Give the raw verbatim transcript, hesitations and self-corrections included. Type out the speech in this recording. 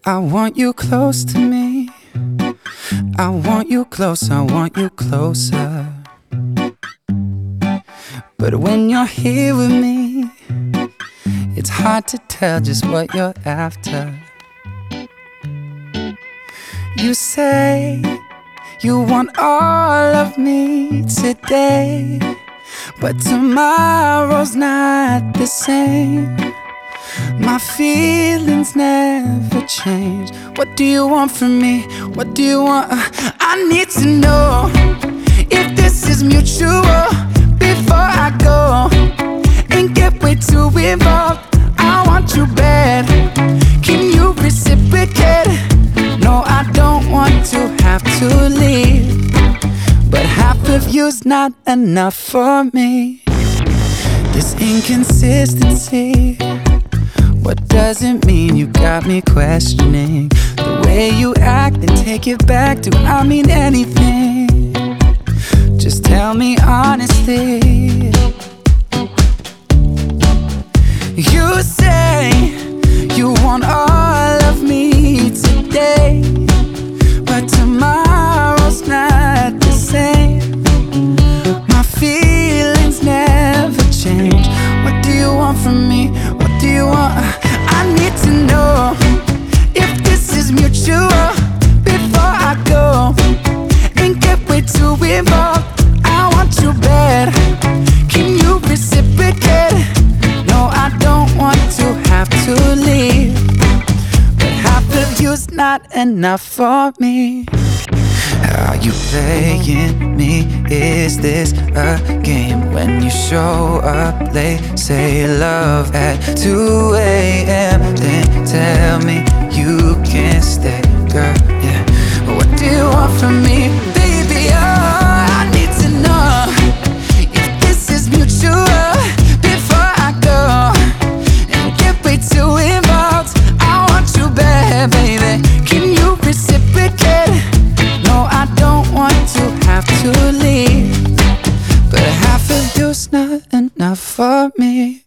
I want you close to me. I want you close, I want you closer. But when you're here with me, it's hard to tell just what you're after. You say you want all of me today, but tomorrow's not the same. My feelings never change. What do you want from me? What do you want? Uh, I need to know if this is mutual before I go and get way too involved. I want you bad. Can you reciprocate? No, I don't want to have to leave, but half of you's not enough for me. This inconsistency, what does it mean? You got me questioning the way you act and take it back. Do I mean anything? Just tell me honestly. You say you want all of me today, but tomorrow's not the same. My feelings never change. What do you want from me? What do you want? I need to know if this is mutual before I go and get way too involved. I want you bad. Can you reciprocate? No, I don't want to have to leave, but half of you's not enough for me. Are you playing me? Is this a game? When you show up late, say love at two A M Then tell me you can't stay, girl, yeah. What do you want from me, baby? Oh, I need to know if this is mutual before I go and get way too involved. I want you bad, baby. Can you reciprocate? No, I don't want to have to leave, but half of you's not enough for me.